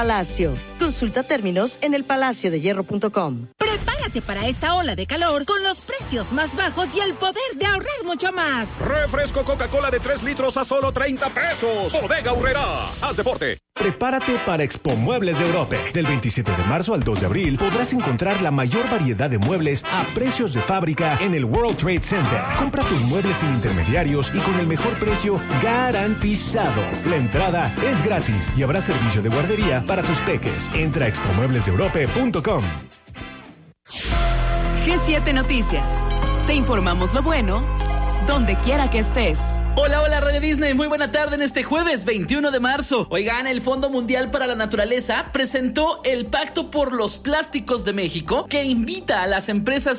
Palacio. Consulta términos en elpalaciodehierro.com. Prepárate para esta ola de calor con los precios más bajos y el poder de ahorrar mucho más. Refresco Coca-Cola de 3 litros a solo 30 pesos. Bodega Aurrerá. Haz deporte. Prepárate para Expo Muebles de Europa. Del 27 de marzo al 2 de abril podrás encontrar la mayor variedad de muebles a precios de fábrica en el World Trade Center. Compra tus muebles sin intermediarios y con el mejor precio garantizado. La entrada es gratis y habrá servicio de guardería para tus peques. Entra a expomueblesdeeurope.com. G7 Noticias. Te informamos lo bueno, donde quiera que estés. Hola, hola Radio Disney, muy buena tarde en este jueves 21 de marzo. Oigan, el Fondo Mundial para la Naturaleza presentó el Pacto por los Plásticos de México, que invita a las empresas